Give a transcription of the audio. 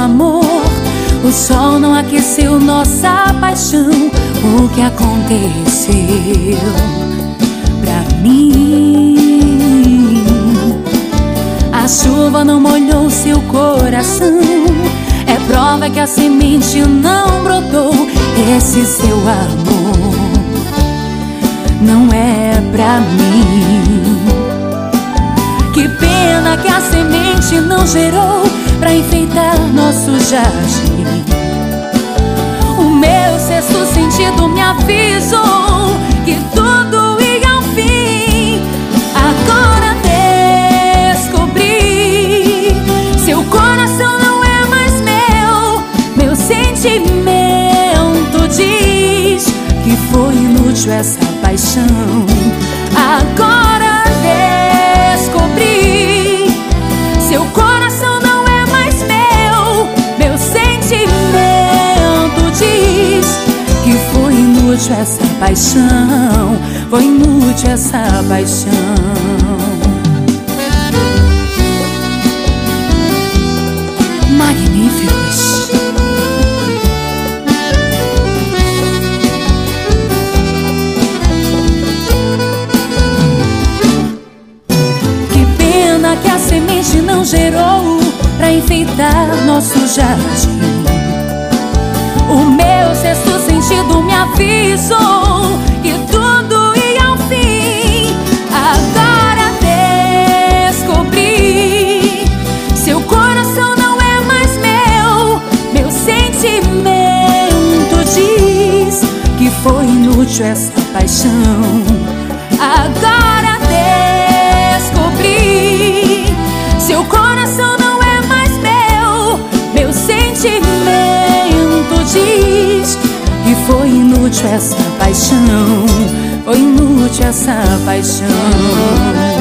amor. O sol não aqueceu nossa paixão. O que aconteceu pra mim? A chuva não molhou seu coração. É prova que a semente não brotou. Esse seu amor não é pra mim. Que pena que a semente não gerou pra enfeitar nosso jardim. O meu sexto sentido me avisou que tudo ia ao fim. Agora descobri, seu coração não é mais meu. Meu sentimento diz que foi inútil essa paixão. Agora descobri, seu coração não é mais meu. Meu sentimento diz que foi inútil essa paixão. Foi inútil essa paixão. Magníficos. Que pena que a semente não gerou pra enfeitar nosso jardim. O meu sexto sentido me avisou que tudo ia ao fim. Agora descobri, seu coração não é mais meu. Meu sentimento diz que foi inútil essa paixão. Agora descobri, seu coração não é mais meu. Meu sentimento diz que foi inútil essa paixão. Foi inútil essa paixão.